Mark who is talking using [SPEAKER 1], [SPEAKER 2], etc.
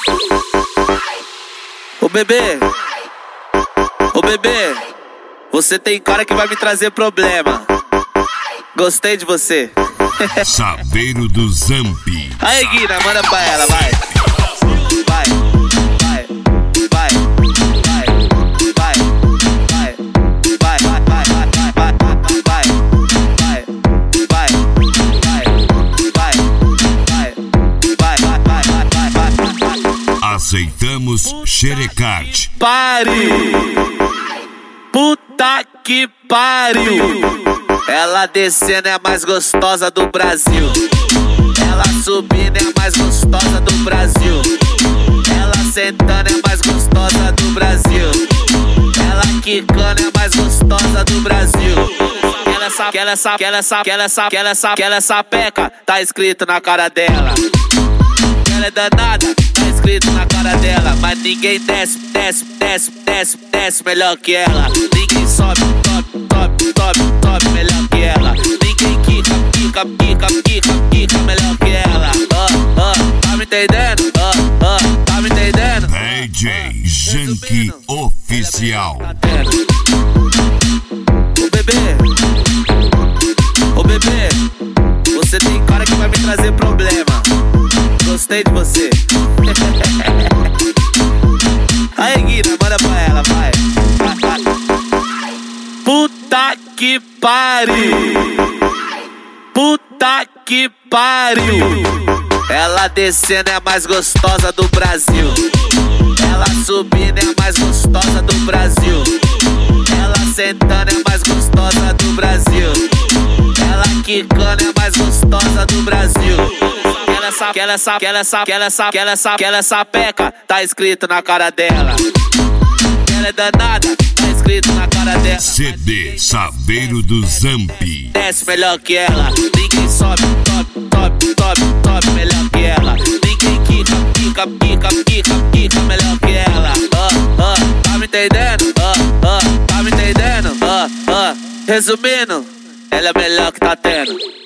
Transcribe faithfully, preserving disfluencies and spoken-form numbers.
[SPEAKER 1] Ô bebê, ô bebê, você tem cara que vai me trazer problema. Gostei de você.
[SPEAKER 2] Saveiro do Zamp.
[SPEAKER 1] Aí, Guina, manda pra ela, vai. Vai, vai, vai, vai, vai, vai, vai, vai, vai, vai, vai, vai, vai, vai, vai, vai, vai, vai.
[SPEAKER 2] Aceitamos xerecard.
[SPEAKER 1] Pare! Puta que pariu! Ela descendo é a mais gostosa do Brasil. Ela subindo é a mais gostosa do Brasil. Ela sentando é a mais gostosa do Brasil. Ela quicando é a mais gostosa do Brasil. Ela essa, ela essa, ela essa, ela essa, ela essa, ela essa peca, tá escrito na cara dela. Ela é danada, tá escrito na cara dela. Mas ninguém desce, desce, desce, desce, desce melhor que ela. Ninguém sobe, top, top, top, top melhor que ela. Ninguém quica, quica, quica, quica, quica melhor que ela. Ah, ah, tá me entendendo? Ah, ah, tá me entendendo?
[SPEAKER 2] D J Janky Oficial.
[SPEAKER 1] Ô bebê, ô bebê, você tem cara que vai me trazer problema. Gostei de você. Aí, Guina, manda pra ela, vai. Puta que pariu! Puta que pariu! Ela descendo é a mais gostosa do Brasil. Ela subindo é a mais gostosa do Brasil. Ela sentando é a mais gostosa do Brasil. Ela quicando é a mais gostosa do Brasil. Ela essa, ela essa, ela essa, ela essa, ela essa, ela essa peca, tá escrito na cara dela. Ela é danada, tá escrito na cara dela.
[SPEAKER 2] C D Saveiro do Zamp.
[SPEAKER 1] Desce melhor que ela. Ninguém sobe, top, top, top, top melhor que ela. Ninguém quica, quica, quica, quica, quica melhor que ela. Ah, ah, tá me entendendo? Ah, ah, tá me entendendo? Ah, ah, resumindo, ela é melhor que tá tendo.